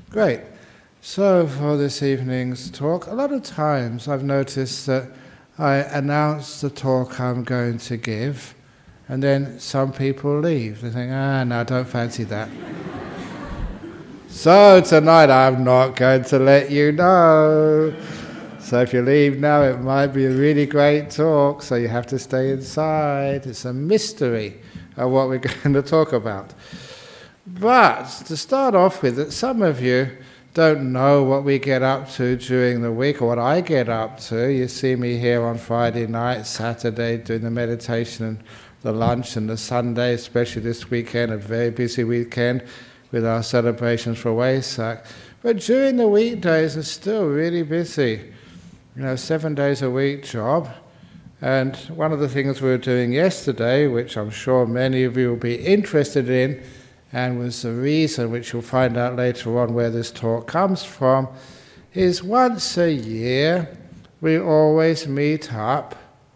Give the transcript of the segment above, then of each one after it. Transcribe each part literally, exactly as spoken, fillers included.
Great. So for this evening's talk, a lot of times I've noticed that I announce the talk I'm going to give, and then some people leave. They think, ah, no, I don't fancy that. So tonight I'm not going to let you know. So if you leave now, it might be a really great talk, so you have to stay inside. It's a mystery of what we're going to talk about. But to start off with, some of you don't know what we get up to during the week or what I get up to. You see me here on Friday night, Saturday, doing the meditation and the lunch, and the Sunday, especially this weekend, a very busy weekend with our celebrations for Wesak. But during the weekdays, it's still really busy. You know, seven days a week job. And one of the things we were doing yesterday, which I'm sure many of you will be interested in, and was the reason, which you'll find out later on where this talk comes from, is once a year we always meet up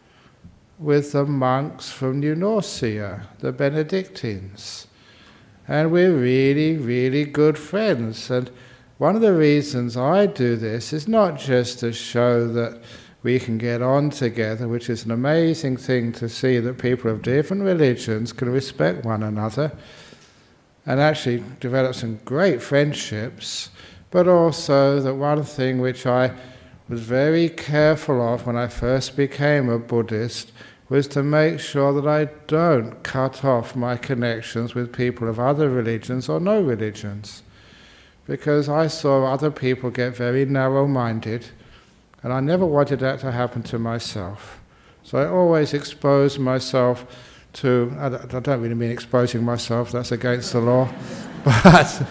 with the monks from New Norcia, the Benedictines. And we're really, really good friends. And one of the reasons I do this is not just to show that we can get on together, which is an amazing thing to see that people of different religions can respect one another and actually develop some great friendships, but also that one thing which I was very careful of when I first became a Buddhist was to make sure that I don't cut off my connections with people of other religions or no religions. Because I saw other people get very narrow-minded, and I never wanted that to happen to myself. So I always exposed myself to, I don't really mean exposing myself, that's against the law, but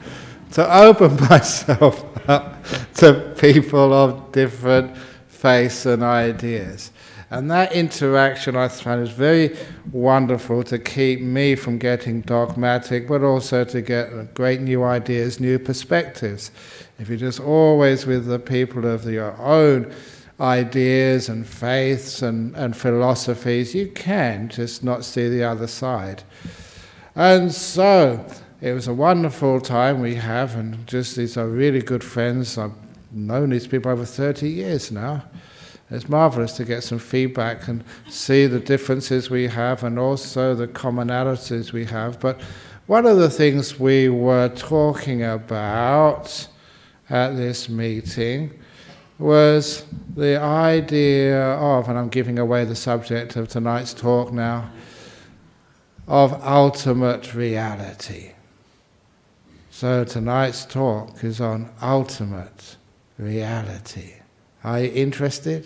to open myself up to people of different faiths and ideas. And that interaction I found is very wonderful to keep me from getting dogmatic, but also to get great new ideas, new perspectives. If you're just always with the people of your own ideas and faiths and, and philosophies, you can just not see the other side. And so it was a wonderful time we have, and just these are really good friends. I've known these people over thirty years now. It's marvelous to get some feedback and see the differences we have and also the commonalities we have. But one of the things we were talking about at this meeting was the idea of, and I'm giving away the subject of tonight's talk now, of ultimate reality. So tonight's talk is on ultimate reality. Are you interested?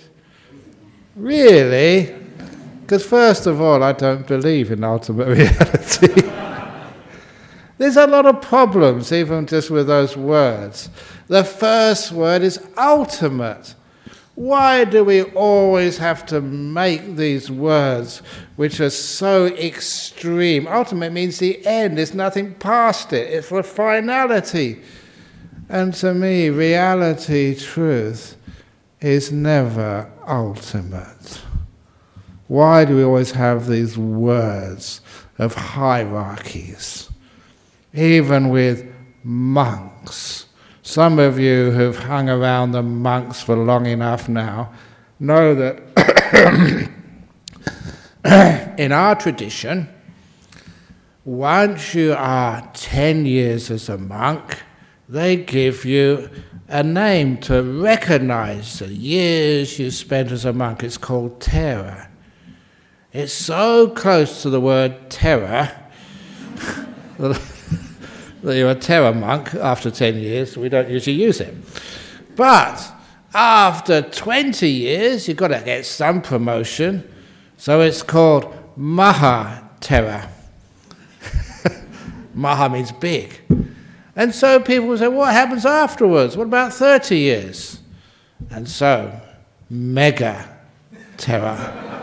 Really? Because first of all, I don't believe in ultimate reality. There's a lot of problems, even just with those words. The first word is ultimate. Why do we always have to make these words which are so extreme? Ultimate means the end. There's nothing past it. It's the finality. And to me, reality, truth, is never ultimate. Why do we always have these words of hierarchies? Even with monks. Some of you who've hung around the monks for long enough now know that in our tradition, once you are ten years as a monk, they give you a name to recognize the years you spent as a monk. It's called Thera. It's so close to the word terror that you're a Thera monk after ten years. We don't usually use it. But after twenty years, you've got to get some promotion. So it's called Maha Thera. Maha means big. And so people will say, what happens afterwards? What about thirty years? And so, Mega Thera.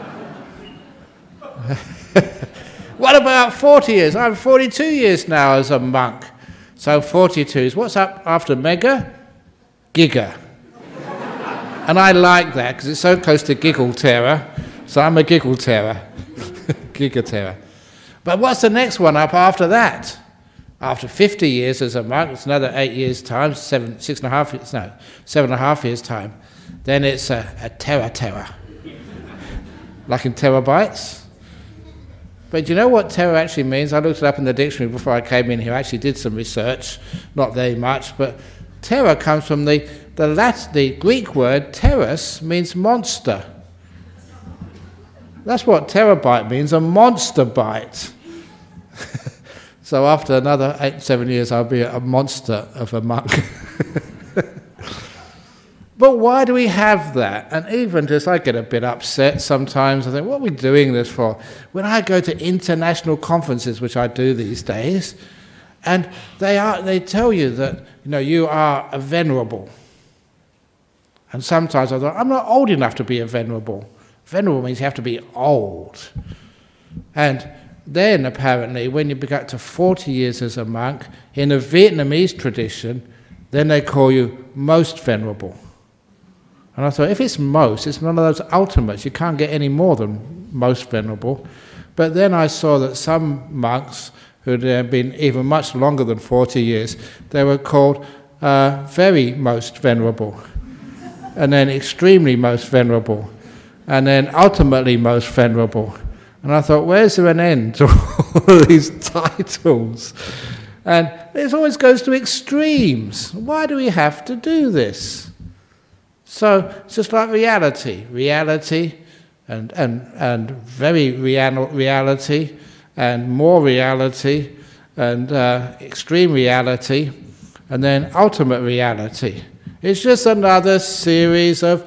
What about forty years? I'm forty-two years now as a monk. So forty-two is, what's up after Mega? Giga. And I like that because it's so close to Giggle Thera. So I'm a Giggle Thera. Giga Thera. But what's the next one up after that? After fifty years as a monk, it's another eight years' time, seven, six and a half, no, seven and a half years' time. Then it's a, a terror terror, like in terabytes. But do you know what terror actually means? I looked it up in the dictionary before I came in here. I actually did some research, not very much, but terror comes from the, the, Latin, the Greek word terrus means monster. That's what terabyte means, a monster bite. So after another eight, seven years, I'll be a monster of a monk. But why do we have that? And even just, I get a bit upset sometimes. I think, what are we doing this for? When I go to international conferences, which I do these days, and they are, they tell you that, you know, you are a venerable. And sometimes I thought, I'm not old enough to be a venerable. Venerable means you have to be old. And then, apparently, when you get to forty years as a monk, in the Vietnamese tradition, then they call you most venerable. And I thought, if it's most, it's one of those ultimates. You can't get any more than most venerable. But then I saw that some monks who had been even much longer than forty years, they were called uh, very most venerable, and then extremely most venerable, and then ultimately most venerable. And I thought, where's there an end to all these titles? And it always goes to extremes. Why do we have to do this? So it's just like reality. Reality and, and, and very real, reality and more reality and uh, extreme reality and then ultimate reality. It's just another series of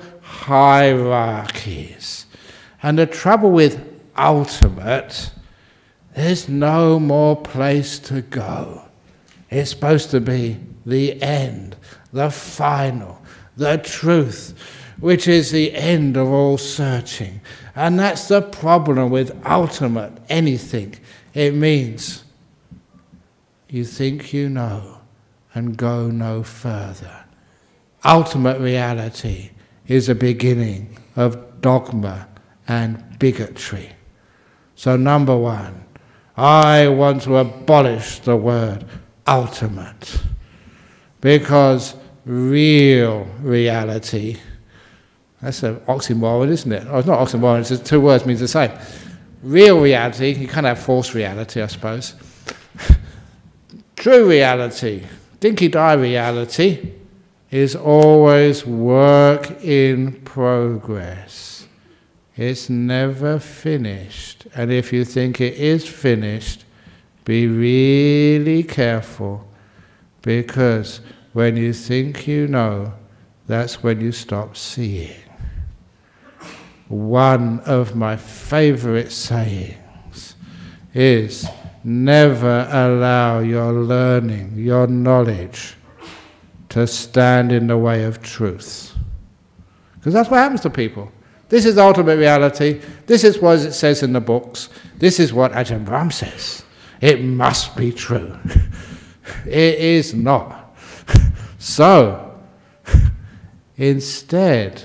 hierarchies. And the trouble with ultimate, there's no more place to go. It's supposed to be the end, the final, the truth, which is the end of all searching. And that's the problem with ultimate anything. It means you think you know and go no further. Ultimate reality is a beginning of dogma and bigotry. So number one, I want to abolish the word ultimate, because real reality, that's an oxymoron, isn't it? Oh, it's not oxymoron, it's just two words means the same. Real reality, you can't have false reality, I suppose. True reality, dinky-die reality, is always work in progress. It's never finished. And if you think it is finished, be really careful, because when you think you know, that's when you stop seeing. One of my favorite sayings is, never allow your learning, your knowledge, to stand in the way of truth. Because that's what happens to people. This is ultimate reality. This is what it says in the books. This is what Ajahn Brahm says. It must be true. It is not. So, instead,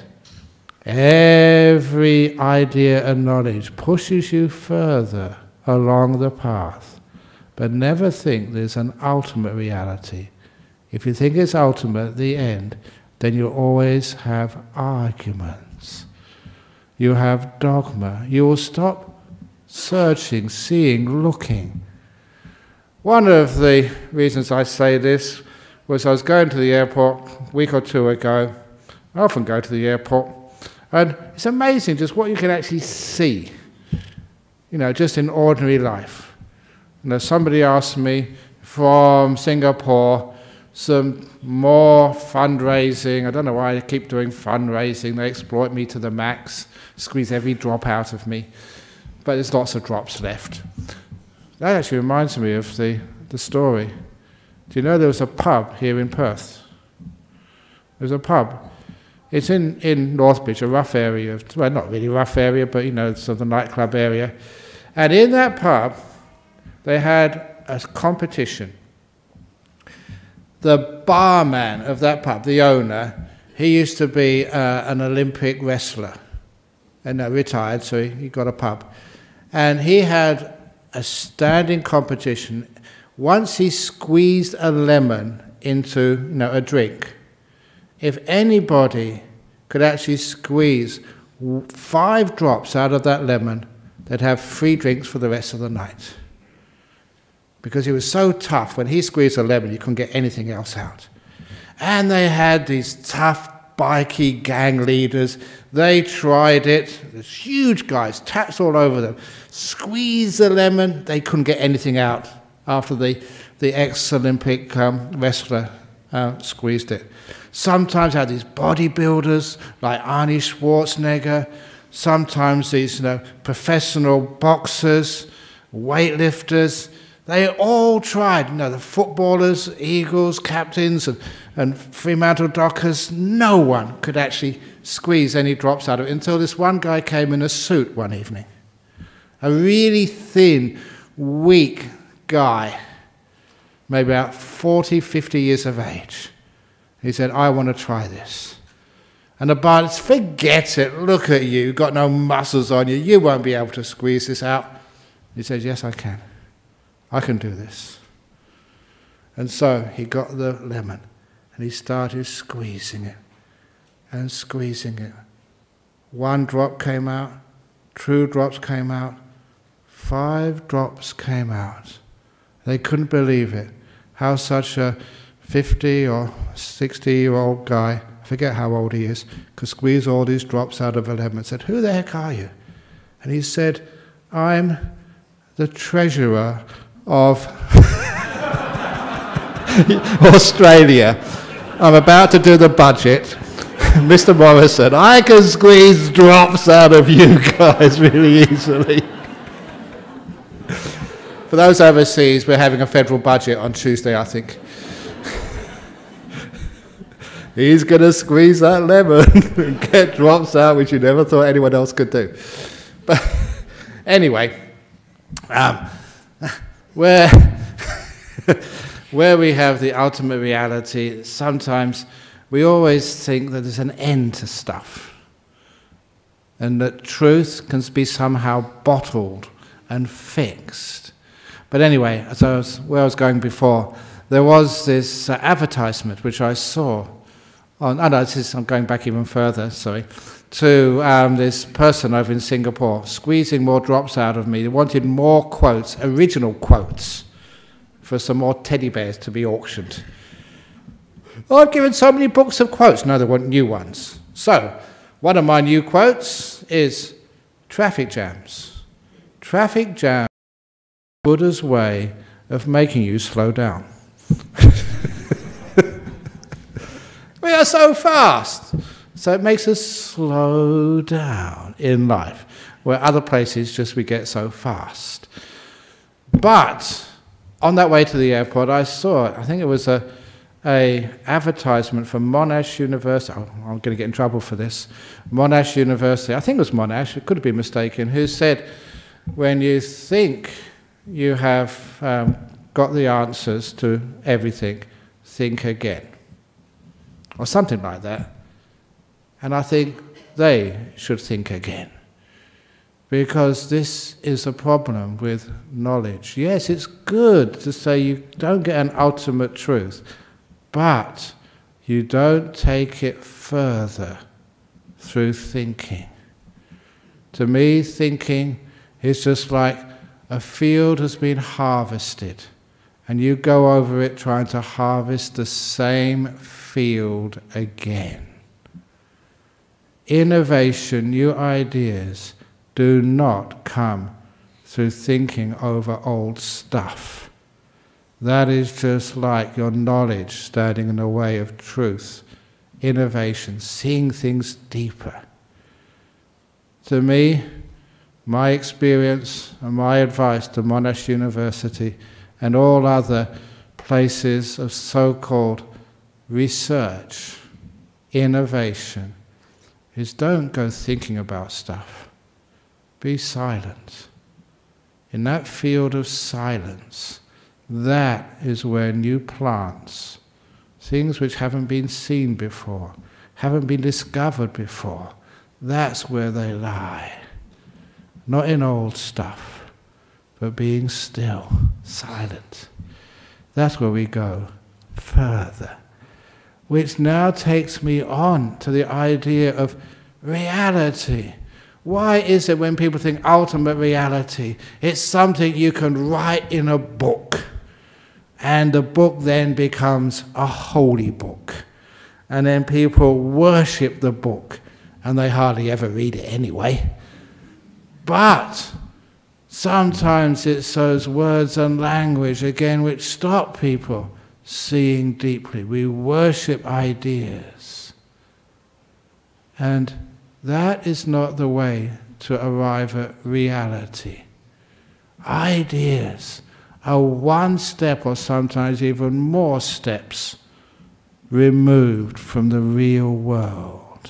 every idea and knowledge pushes you further along the path. But never think there's an ultimate reality. If you think it's ultimate, the end, then you always have arguments. You have dogma. You will stop searching, seeing, looking. One of the reasons I say this was I was going to the airport a week or two ago. I often go to the airport, and it's amazing just what you can actually see, you know, just in ordinary life. You know, somebody asked me from Singapore some more fundraising. I don't know why they keep doing fundraising. They exploit me to the max, squeeze every drop out of me. But there's lots of drops left. That actually reminds me of the, the story. Do you know there was a pub here in Perth? There's a pub. It's in, in Northbridge, a rough area. Well, not really rough area, but, you know, it's sort of the nightclub area. And in that pub, they had a competition. The barman of that pub, the owner, he used to be uh, an Olympic wrestler, and uh, retired, so he, he got a pub. And he had a standing competition once he squeezed a lemon into, you know, a drink, if anybody could actually squeeze five drops out of that lemon, they'd have free drinks for the rest of the night. Because it was so tough, when he squeezed a lemon, you couldn't get anything else out. And they had these tough, bikie gang leaders. They tried it. There's huge guys, tats all over them. Squeeze the lemon, they couldn't get anything out after the, the ex-Olympic um, wrestler uh, squeezed it. Sometimes had these bodybuilders like Arnie Schwarzenegger, sometimes these, you know, professional boxers, weightlifters. They all tried, you know, the footballers, Eagles, captains, and, and Fremantle Dockers. No one could actually squeeze any drops out of it until this one guy came in a suit one evening. A really thin, weak guy, maybe about forty, fifty years of age. He said, I want to try this. And the barman said, forget it, look at you, you've got no muscles on you, you won't be able to squeeze this out. He says, yes, I can. I can do this. And so he got the lemon and he started squeezing it and squeezing it. One drop came out, two drops came out, five drops came out. They couldn't believe it, how such a fifty or sixty year old guy, I forget how old he is, could squeeze all these drops out of a lemon. And said, who the heck are you? And he said, I'm the treasurer of Australia. I'm about to do the budget. Mister Morrison, I can squeeze drops out of you guys really easily. For those overseas, we're having a federal budget on Tuesday, I think. He's going to squeeze that lemon and get drops out, which you never thought anyone else could do. But anyway, um, where, where we have the ultimate reality, sometimes we always think that there's an end to stuff and that truth can be somehow bottled and fixed. But anyway, as I was, where I was going before, there was this uh, advertisement which I saw on, oh no, this is, I'm going back even further, sorry, to um, this person over in Singapore, squeezing more drops out of me. They wanted more quotes, original quotes, for some more teddy bears to be auctioned. Oh, I've given so many books of quotes. No, they want new ones. So, one of my new quotes is traffic jams. Traffic jams are Buddha's way of making you slow down. We are so fast. So it makes us slow down in life, where other places just we get so fast. But on that way to the airport, I saw, I think it was a, a advertisement for Monash University. Oh, I'm going to get in trouble for this. Monash University, I think it was Monash, it could have been mistaken, who said, when you think you have um, got the answers to everything, think again. Or something like that. And I think they should think again. Because this is a problem with knowledge. Yes, it's good to say you don't get an ultimate truth, but you don't take it further through thinking. To me, thinking is just like a field has been harvested, and you go over it trying to harvest the same field again. Innovation, new ideas, do not come through thinking over old stuff. That is just like your knowledge standing in the way of truth, innovation, seeing things deeper. To me, my experience and my advice to Monash University and all other places of so-called research, innovation, is don't go thinking about stuff. Be silent. In that field of silence, that is where new plants, things which haven't been seen before, haven't been discovered before, that's where they lie. Not in old stuff, but being still, silent. That's where we go further. Which now takes me on to the idea of reality. Why is it when people think ultimate reality, it's something you can write in a book, and the book then becomes a holy book, and then people worship the book, and they hardly ever read it anyway. But sometimes it's those words and language, again, which stop people seeing deeply. We worship ideas. And that is not the way to arrive at reality. Ideas are one step, or sometimes even more steps, removed from the real world.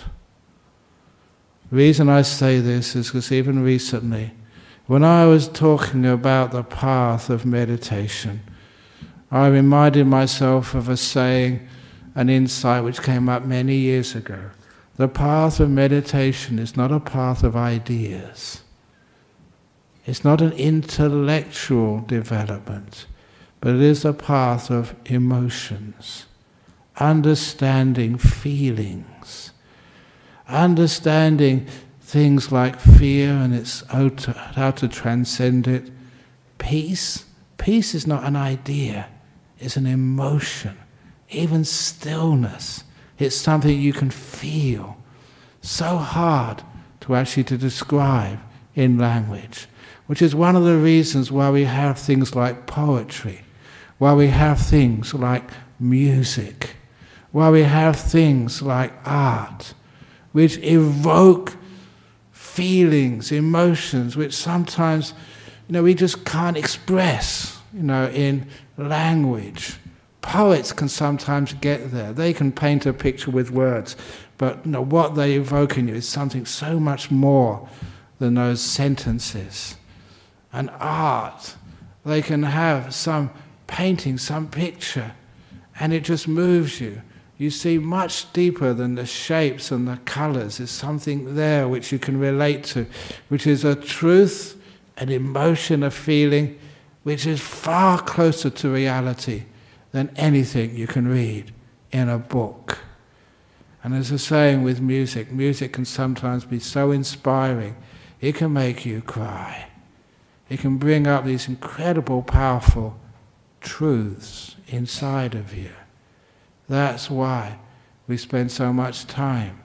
The reason I say this is because even recently, when I was talking about the path of meditation, I reminded myself of a saying, an insight which came up many years ago. The path of meditation is not a path of ideas. It's not an intellectual development, but it is a path of emotions, understanding feelings, understanding things like fear and its how to, how to transcend it. Peace, peace is not an idea, it's an emotion. Even stillness, it's something you can feel. So hard to actually to describe in language, which is one of the reasons why we have things like poetry, why we have things like music, why we have things like art, which evoke feelings, emotions, which sometimes, you know, we just can't express, you know, in language. Poets can sometimes get there. They can paint a picture with words, but you know, what they evoke in you is something so much more than those sentences. And art, they can have some painting, some picture, and it just moves you. You see much deeper than the shapes and the colours. There's something there which you can relate to, which is a truth, an emotion, a feeling, which is far closer to reality than anything you can read in a book. And there's a saying with music, music can sometimes be so inspiring, it can make you cry. It can bring up these incredible, powerful truths inside of you. That's why we spend so much time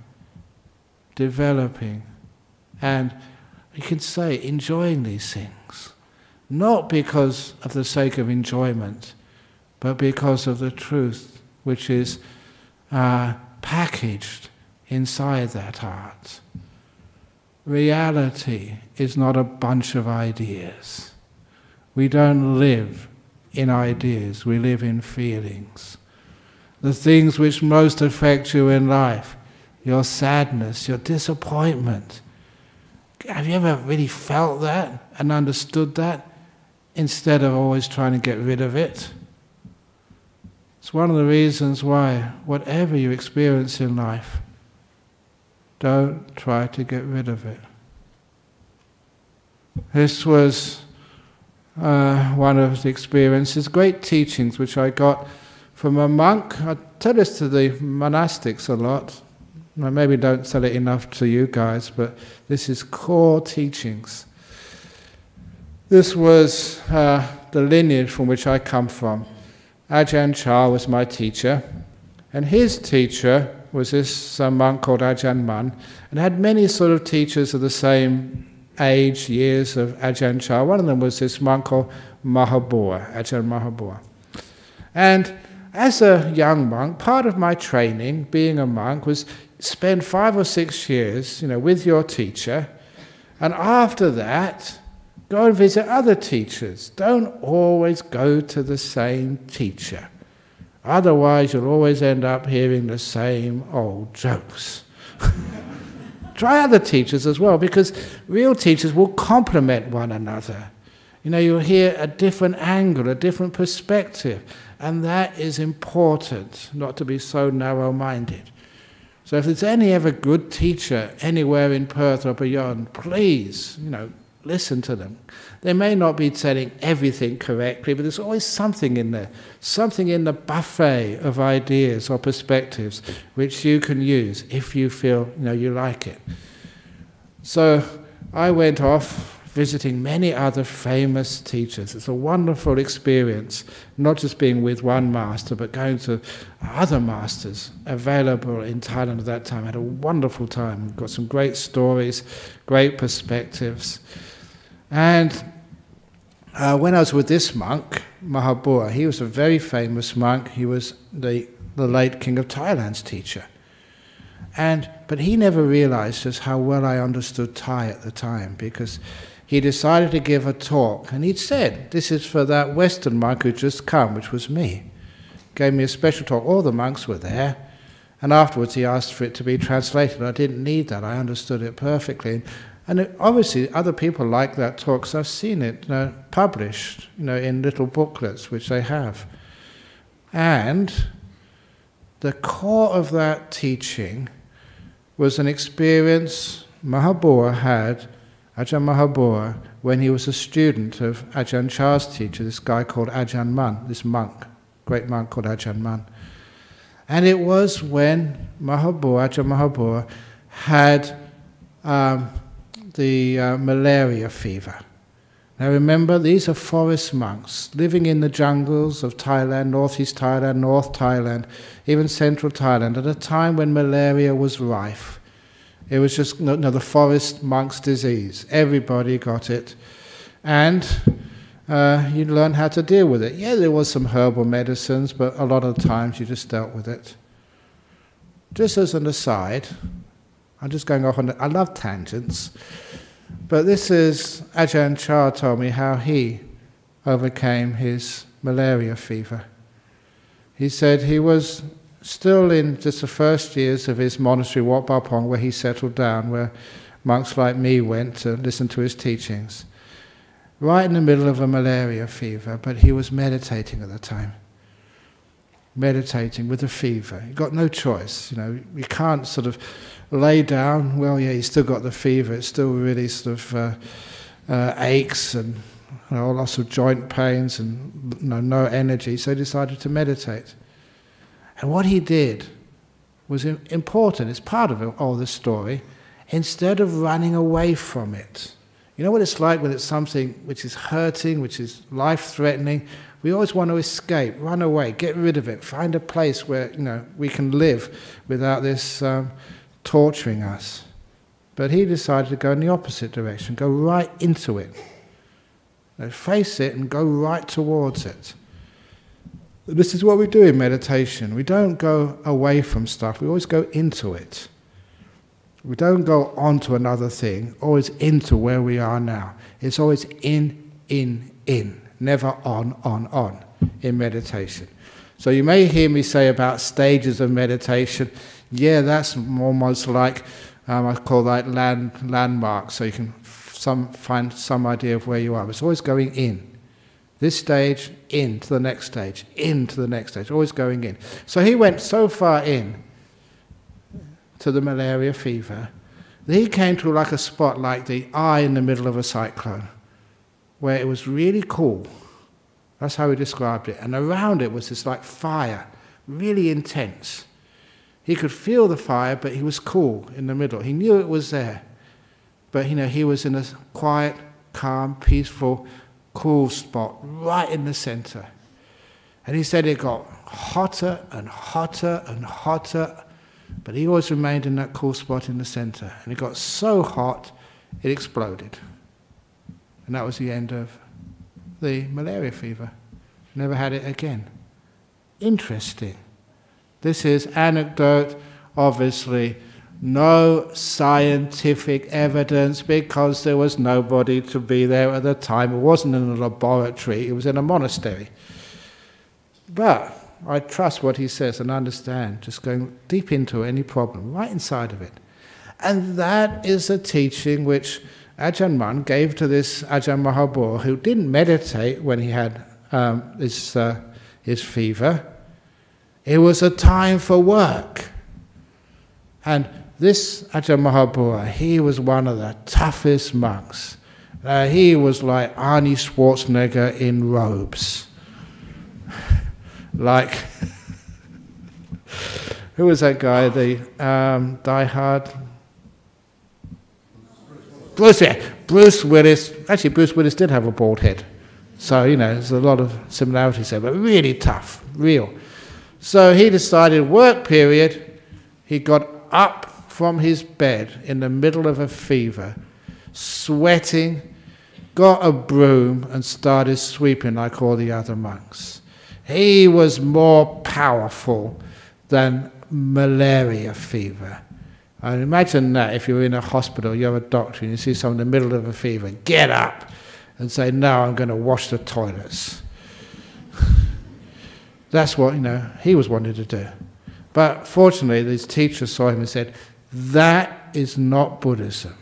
developing and, you can say, enjoying these things. Not because of the sake of enjoyment, but because of the truth which is uh, packaged inside that art. Reality is not a bunch of ideas. We don't live in ideas, we live in feelings. The things which most affect you in life, your sadness, your disappointment. Have you ever really felt that and understood that instead of always trying to get rid of it? It's one of the reasons why, whatever you experience in life, don't try to get rid of it. This was uh, one of the experiences, great teachings which I got from a monk. I tell this to the monastics a lot. I maybe don't tell it enough to you guys, but this is core teachings. This was uh, the lineage from which I come from. Ajahn Chah was my teacher, and his teacher was this uh, monk called Ajahn Mun, and had many sort of teachers of the same age, years of Ajahn Chah. One of them was this monk called Mahabua, Ajahn Mahabua. And as a young monk, part of my training, being a monk, was spend five or six years, you know, with your teacher, and after that, go and visit other teachers. Don't always go to the same teacher. Otherwise, you'll always end up hearing the same old jokes. Try other teachers as well, because real teachers will complement one another. You know, you'll hear a different angle, a different perspective, and that is important, not to be so narrow-minded. So if there's any ever good teacher anywhere in Perth or beyond, please, you know, Listen to them. They may not be telling everything correctly, but there's always something in there, something in the buffet of ideas or perspectives which you can use if you feel, you know, you like it. So I went off visiting many other famous teachers. It's a wonderful experience, not just being with one master, but going to other masters available in Thailand at that time. I had a wonderful time. Got some great stories, great perspectives. And uh, when I was with this monk, Mahabua, he was a very famous monk. He was the, the late King of Thailand's teacher. And, but he never realized just how well I understood Thai at the time, because he decided to give a talk, and he'd said, this is for that Western monk who'd just come, which was me. Gave me a special talk. All the monks were there, and afterwards he asked for it to be translated. I didn't need that. I understood it perfectly. And it, obviously other people like that talk, because I've seen it you know, published you know, in little booklets, which they have. And the core of that teaching was an experience Mahabua had, Ajahn Mahabua, when he was a student of Ajahn Chah's teacher, this guy called Ajahn Mun, this monk, great monk called Ajahn Mun. And it was when Mahabua, Ajahn Mahabua, had um, the uh, malaria fever. Now remember, these are forest monks living in the jungles of Thailand, northeast Thailand, north Thailand, even central Thailand, at a time when malaria was rife. It was just you know, the forest monk's disease. Everybody got it. And uh, you learn how to deal with it. Yeah, there was some herbal medicines, but a lot of times you just dealt with it. Just as an aside, I'm just going off on it. I love tangents. But this is, Ajahn Chah told me how he overcame his malaria fever. He said he was still in just the first years of his monastery, Wat Pah Pong, where he settled down, where monks like me went to listen to his teachings. Right in the middle of a malaria fever, but he was meditating at the time. Meditating with a fever. He got no choice, you know, you can't sort of lay down, well yeah, he's still got the fever, it's still really sort of uh, uh, aches and you know, lots of joint pains and you know, no energy, so he decided to meditate. And what he did was important, it's part of all this story. Instead of running away from it, you know what it's like when it's something which is hurting, which is life-threatening, we always want to escape, run away, get rid of it, find a place where you know, we can live without this um, torturing us. But he decided to go in the opposite direction, go right into it. You know, face it and go right towards it. This is what we do in meditation. We don't go away from stuff, we always go into it. We don't go on to another thing, always into where we are now. It's always in, in, in, never on, on, on in meditation. So you may hear me say about stages of meditation, yeah, that's almost like, um, I call that land, landmarks, so you can some, find some idea of where you are. But it's always going in. This stage, in to the next stage, in to the next stage, always going in. So he went so far in to the malaria fever that he came to like a spot like the eye in the middle of a cyclone, where it was really cool. That's how he described it. And around it was this like fire, really intense. He could feel the fire, but he was cool in the middle. He knew it was there. But you know, he was in a quiet, calm, peaceful, cool spot right in the center. And he said it got hotter and hotter and hotter, but he always remained in that cool spot in the center. And it got so hot, it exploded. And that was the end of the malaria fever. Never had it again. Interesting. This is anecdote, obviously. No scientific evidence because there was nobody to be there at the time. It wasn't in a laboratory, it was in a monastery. But I trust what he says and understand, just going deep into any problem, right inside of it. And that is a teaching which Ajahn Mun gave to this Ajahn Mahabua, who didn't meditate when he had um, his, uh, his fever. It was a time for work. And this Ajahn Mahabua, he was one of the toughest monks. Uh, he was like Arnie Schwarzenegger in robes. Like, who was that guy, the um, Die Hard? Bruce, yeah, Bruce Willis. Actually, Bruce Willis did have a bald head. So, you know, there's a lot of similarities there, but really tough, real. So he decided, work period, he got up from his bed in the middle of a fever, sweating, got a broom and started sweeping like all the other monks. He was more powerful than malaria fever. And imagine that if you're in a hospital, you're a doctor and you see someone in the middle of a fever, get up and say, no, I'm going to wash the toilets. That's what, you know, he was wanting to do. But fortunately, these teachers saw him and said, that is not Buddhism.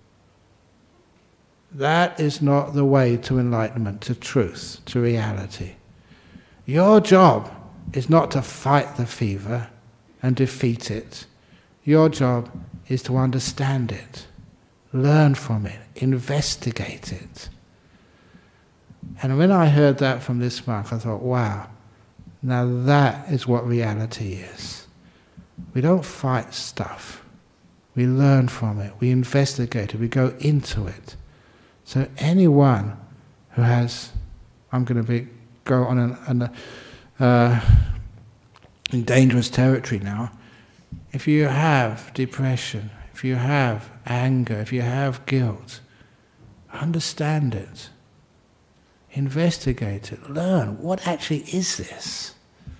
That is not the way to enlightenment, to truth, to reality. Your job is not to fight the fever and defeat it. Your job is to understand it, learn from it, investigate it. And when I heard that from this monk, I thought, wow, now that is what reality is. We don't fight stuff. We learn from it, we investigate it, we go into it. So anyone who has, I'm going to be go on an, an, uh, in dangerous territory now, if you have depression, if you have anger, if you have guilt, understand it, investigate it, learn what actually is this.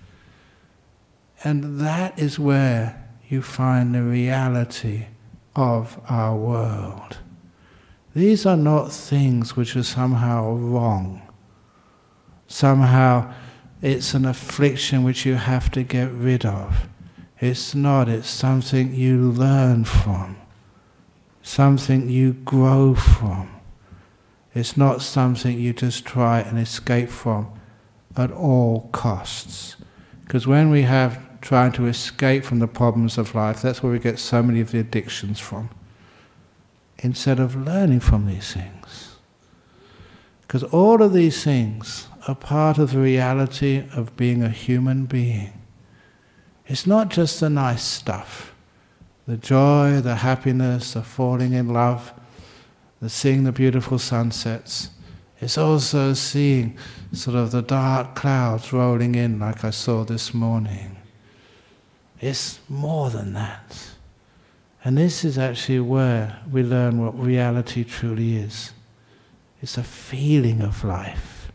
And that is where you find the reality of our world. These are not things which are somehow wrong. Somehow it's an affliction which you have to get rid of. It's not, it's something you learn from, something you grow from. It's not something you just try and escape from at all costs. Because when we have trying to escape from the problems of life, that's where we get so many of the addictions from, instead of learning from these things. Because all of these things are part of the reality of being a human being. It's not just the nice stuff, the joy, the happiness, the falling in love, the seeing the beautiful sunsets. It's also seeing sort of the dark clouds rolling in like I saw this morning. It's more than that. And this is actually where we learn what reality truly is. It's a feeling of life.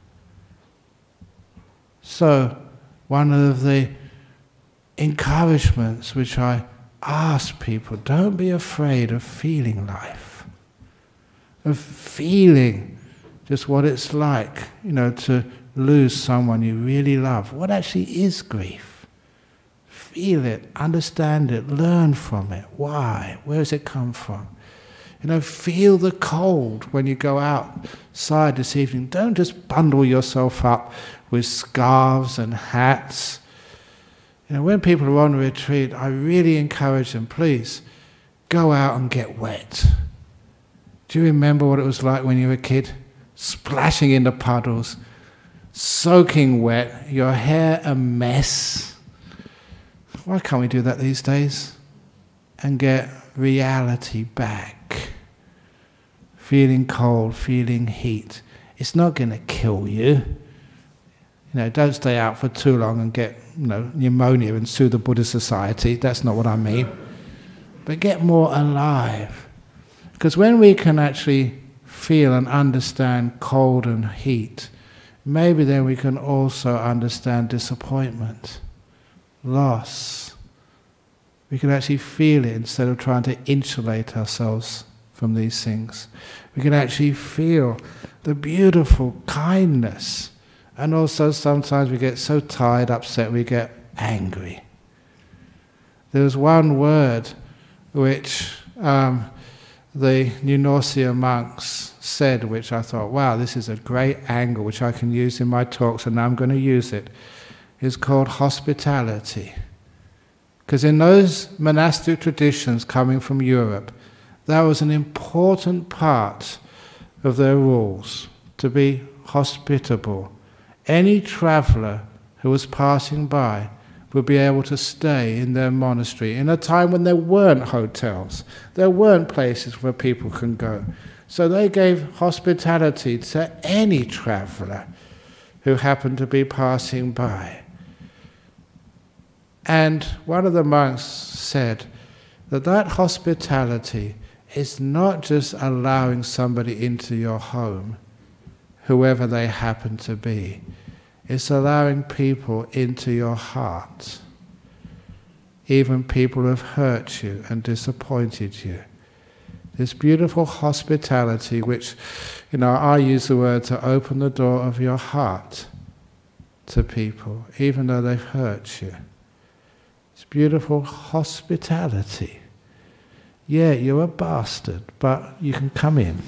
So, one of the encouragements which I ask people, don't be afraid of feeling life, of feeling just what it's like, you know, to lose someone you really love. What actually is grief? Feel it, understand it, learn from it. Why? Where does it come from? You know, feel the cold when you go outside this evening. Don't just bundle yourself up with scarves and hats. You know, when people are on a retreat, I really encourage them, please, go out and get wet. Do you remember what it was like when you were a kid? Splashing into puddles, soaking wet, your hair a mess. Why can't we do that these days? And get reality back. Feeling cold, feeling heat. It's not going to kill you. You know, don't stay out for too long and get, you know, pneumonia and sue the Buddhist Society. That's not what I mean. But get more alive. Because when we can actually feel and understand cold and heat, maybe then we can also understand disappointment, loss. We can actually feel it instead of trying to insulate ourselves from these things. We can actually feel the beautiful kindness. And also sometimes we get so tired, upset, we get angry. There was one word which um, the New Norcia monks said, which I thought, wow, this is a great angle which I can use in my talks, and now I'm going to use it. It's called hospitality. Because in those monastic traditions coming from Europe, that was an important part of their rules, to be hospitable. Any traveller who was passing by would be able to stay in their monastery in a time when there weren't hotels, there weren't places where people can go. So they gave hospitality to any traveller who happened to be passing by. And one of the monks said that that hospitality is not just allowing somebody into your home, whoever they happen to be. It's allowing people into your heart, even people who have hurt you and disappointed you. This beautiful hospitality which, you know, I use the word to open the door of your heart to people, even though they've hurt you. It's beautiful hospitality. Yeah, you're a bastard, but you can come in.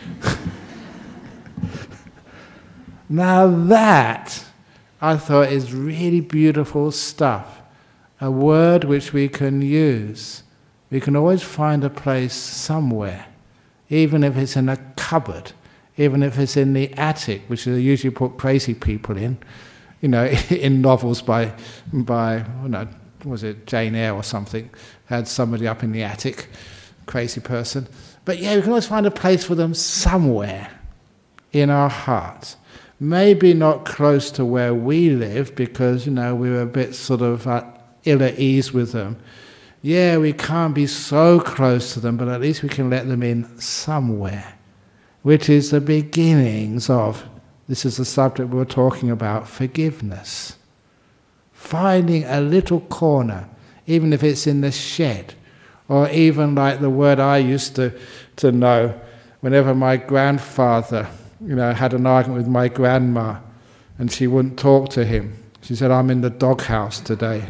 Now that, I thought, is really beautiful stuff. A word which we can use. We can always find a place somewhere, even if it's in a cupboard, even if it's in the attic, which they usually put crazy people in, you know, in novels by, by, you know, was it Jane Eyre or something, had somebody up in the attic, crazy person. But yeah, we can always find a place for them somewhere in our hearts. Maybe not close to where we live, because, you know, we were a bit sort of uh, ill at ease with them. Yeah, we can't be so close to them, but at least we can let them in somewhere, which is the beginnings of, this is the subject we were talking about, forgiveness. Finding a little corner, even if it's in the shed, or even like the word I used to, to know, whenever my grandfather, you know, had an argument with my grandma, and she wouldn't talk to him. She said, "I'm in the doghouse today."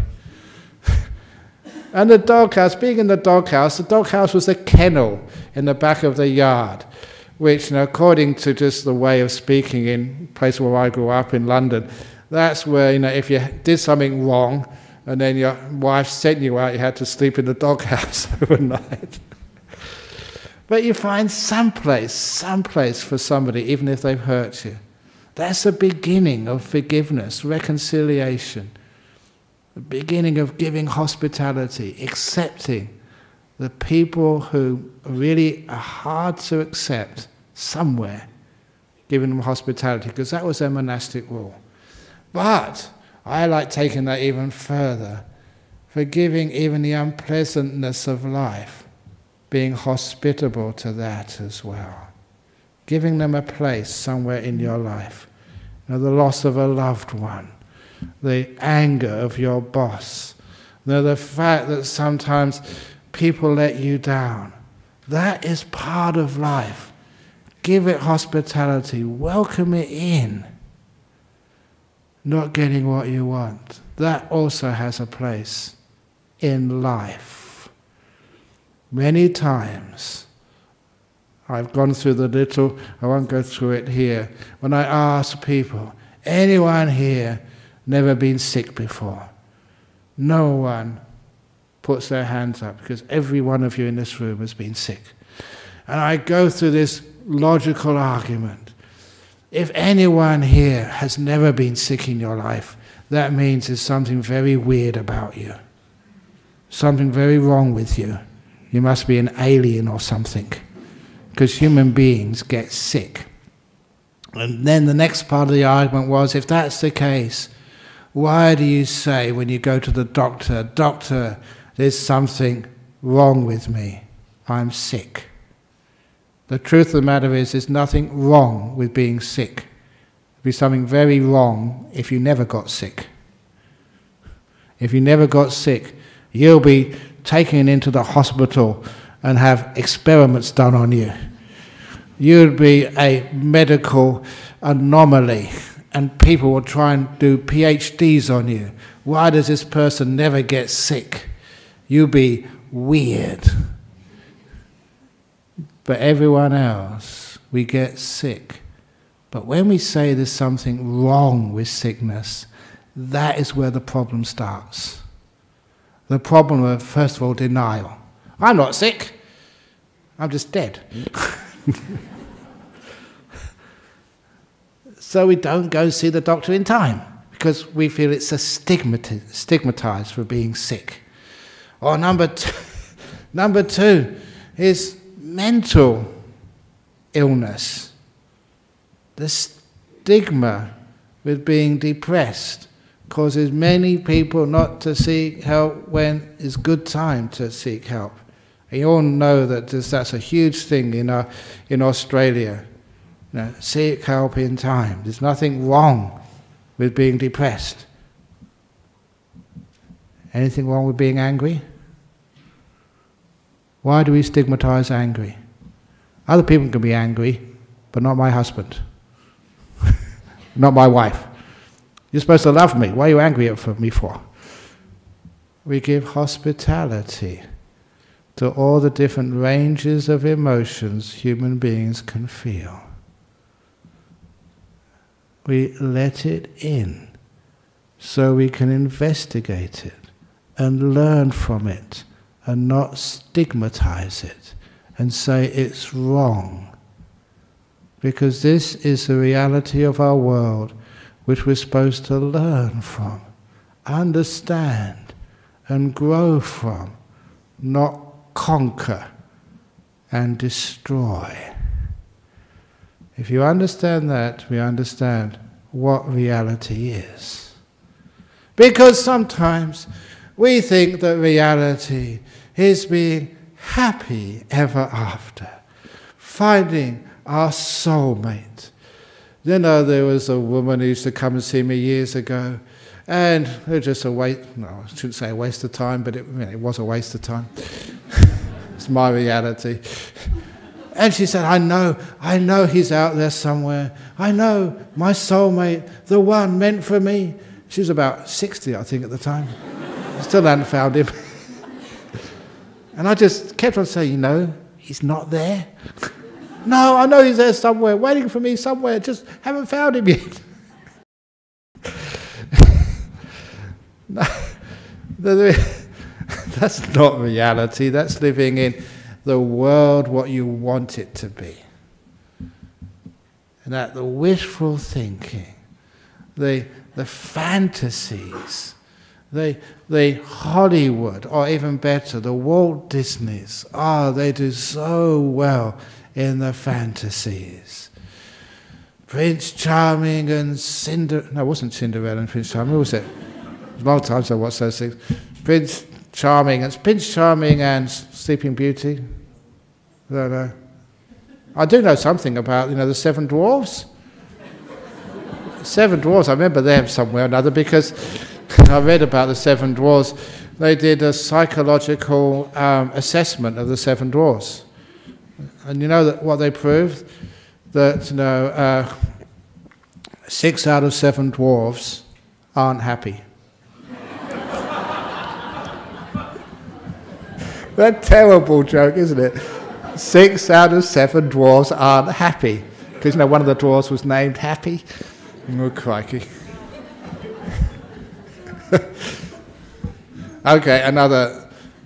And the doghouse, being in the doghouse, the doghouse was a kennel in the back of the yard, which, you know, according to just the way of speaking in the place where I grew up in London, that's where, you know, if you did something wrong and then your wife sent you out, you had to sleep in the doghouse overnight. But you find some place, some place for somebody, even if they've hurt you. That's the beginning of forgiveness, reconciliation. The beginning of giving hospitality, accepting the people who really are hard to accept somewhere, giving them hospitality, because that was their monastic rule. But I like taking that even further, forgiving even the unpleasantness of life, being hospitable to that as well. Giving them a place somewhere in your life. You know, the loss of a loved one, the anger of your boss, you know, the fact that sometimes people let you down. That is part of life. Give it hospitality, welcome it in. Not getting what you want. That also has a place in life. Many times, I've gone through the little, I won't go through it here, when I ask people, anyone here never been sick before? No one puts their hands up, because every one of you in this room has been sick. And I go through this logical argument. If anyone here has never been sick in your life, that means there's something very weird about you. Something very wrong with you. You must be an alien or something, because human beings get sick. And then the next part of the argument was, if that's the case, why do you say when you go to the doctor, "Doctor, there's something wrong with me, I'm sick"? The truth of the matter is, there's nothing wrong with being sick. There'd be something very wrong if you never got sick. If you never got sick, you'll be taken into the hospital and have experiments done on you. You'd be a medical anomaly, and people will try and do PhDs on you. Why does this person never get sick? You'd be weird. But everyone else, we get sick. But when we say there's something wrong with sickness, that is where the problem starts. The problem of, first of all, denial. I'm not sick. I'm just dead. so we don't go see the doctor in time, because we feel it's a stigmati stigmatized for being sick. Or number two, number two is mental illness. The stigma with being depressed causes many people not to seek help when it's good time to seek help. And you all know that that's a huge thing in, our, in Australia. You know, seek help in time. There's nothing wrong with being depressed. Anything wrong with being angry? Why do we stigmatize angry? Other people can be angry, but not my husband. Not my wife. You're supposed to love me. Why are you angry at me for? We give hospitality to all the different ranges of emotions human beings can feel. We let it in so we can investigate it and learn from it and not stigmatize it and say it's wrong. Because this is the reality of our world, which we're supposed to learn from, understand, and grow from, not conquer and destroy. If you understand that, we understand what reality is. Because sometimes we think that reality is being happy ever after, finding our soulmate. You know, there was a woman who used to come and see me years ago, and it was just a waste, no, I shouldn't say a waste of time, but it, you know, it was a waste of time. It's my reality. And she said, I know, I know he's out there somewhere. I know, my soulmate, the one meant for me. She was about sixty, I think, at the time. Still hadn't found him. And I just kept on saying, you know, he's not there. No, I know he's there somewhere, waiting for me somewhere, just haven't found him yet. No, that's not reality, that's living in the world what you want it to be. And that the wishful thinking, the, the fantasies, the, the Hollywood, or even better, the Walt Disneys, ah, oh, they do so well in the fantasies. Prince Charming and Cinderella, no, it wasn't Cinderella and Prince Charming, what was it? It was a long time since I watched those things. Prince Charming, and Prince Charming and Sleeping Beauty. I don't know. I do know something about, you know, the Seven Dwarfs. Seven Dwarfs, I remember them somewhere or another because I read about the Seven Dwarfs. They did a psychological um, assessment of the Seven Dwarfs. And you know that what they proved? That, you know, uh, six out of seven dwarves aren't happy. That's a terrible joke, isn't it? Six out of seven dwarves aren't happy. Because, you know, one of the dwarves was named Happy. Oh, crikey. Okay, another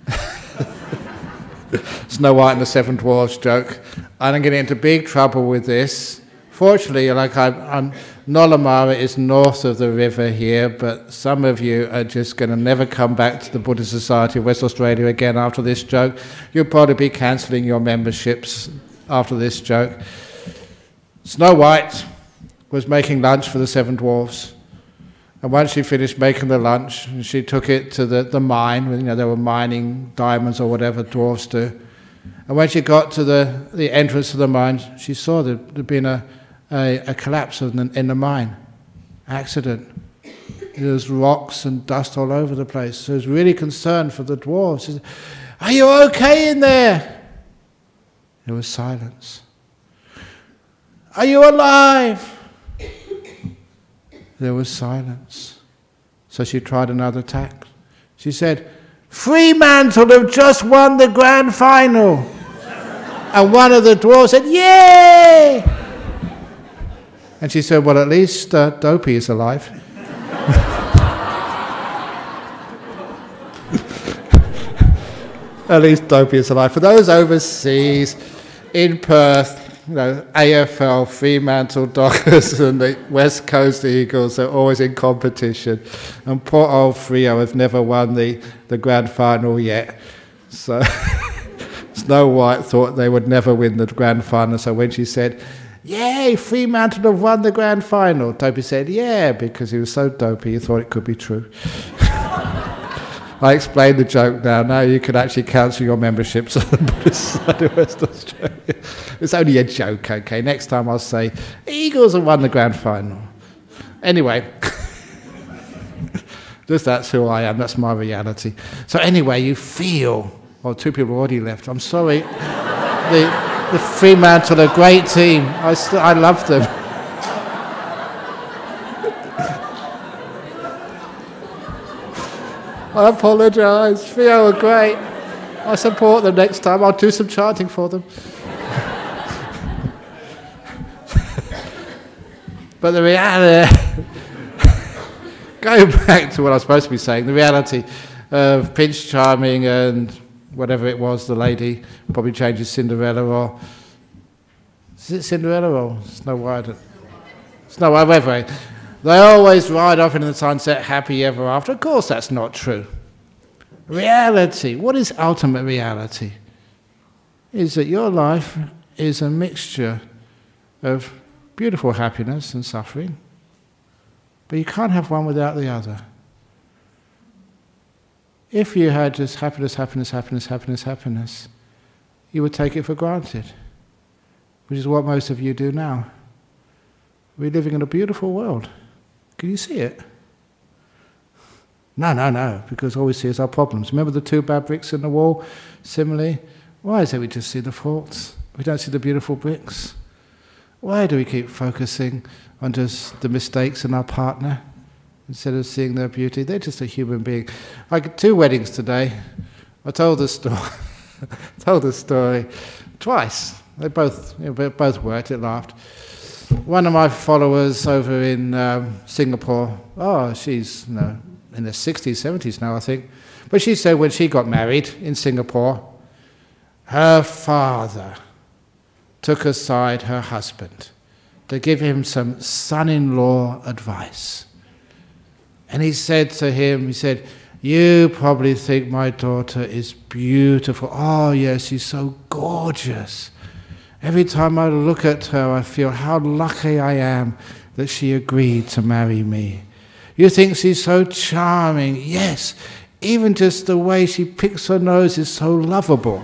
Snow White and the Seven Dwarfs joke. I'm getting into big trouble with this. Fortunately, like I'm, I'm, Nolamara is north of the river here, but some of you are just going to never come back to the Buddhist Society of West Australia again after this joke. You'll probably be cancelling your memberships after this joke. Snow White was making lunch for the Seven Dwarfs. And once she finished making the lunch, she took it to the, the mine. You know, they were mining diamonds or whatever dwarfs do. And when she got to the, the entrance to the mine, she saw there had been a, a, a collapse in the, in the mine. Accident. There was rocks and dust all over the place. So she was really concerned for the dwarves. She said, "Are you okay in there?" There was silence. "Are you alive?" There was silence. So she tried another tack. She said, "Fremantle have just won the grand final." And one of the dwarves said, "Yay!" And she said, "Well, at least uh, Dopey is alive." At least Dopey is alive. For those overseas, in Perth, you know, A F L, Fremantle Dockers and the West Coast Eagles are always in competition. And poor old Freo have never won the, the grand final yet. So Snow White thought they would never win the grand final. So when she said, "Yay, Fremantle have won the grand final," Dopey said, "Yeah," because he was so dopey he thought it could be true. I explained the joke now. Now you can actually cancel your memberships on the Buddhist side of West Australia. It's only a joke, okay? Next time I'll say, Eagles have won the grand final. Anyway, just that's who I am. That's my reality. So anyway, you feel... Well, two people already left. I'm sorry. the, the Fremantle are a great team. I, st- I love them. I apologise. Freo are great. I support them next time. I'll do some chanting for them. But the reality, going back to what I was supposed to be saying, the reality of Prince Charming and whatever it was, the lady, probably changes Cinderella or... Is it Cinderella or Snow White? Snow White, whatever. They always ride off into the sunset, happy ever after. Of course, that's not true. Reality, what is ultimate reality? Is that your life is a mixture of beautiful happiness and suffering, but you can't have one without the other. If you had just happiness, happiness, happiness, happiness, happiness, you would take it for granted, which is what most of you do now. We're living in a beautiful world. Can you see it? No, no, no, because all we see is our problems. Remember the two bad bricks in the wall? Similarly, why is it we just see the faults? We don't see the beautiful bricks. Why do we keep focusing on just the mistakes in our partner instead of seeing their beauty? They're just a human being. I had two weddings today. I told the story. told the story twice. They both, you know, both worked. It laughed. One of my followers over in um, Singapore, oh, she's you know, in the sixties, seventies now, I think. But she said when she got married in Singapore, her father took aside her husband to give him some son-in-law advice. And he said to him, he said, "You probably think my daughter is beautiful. Oh, yes, she's so gorgeous. Every time I look at her, I feel how lucky I am that she agreed to marry me. You think she's so charming. Yes, even just the way she picks her nose is so lovable."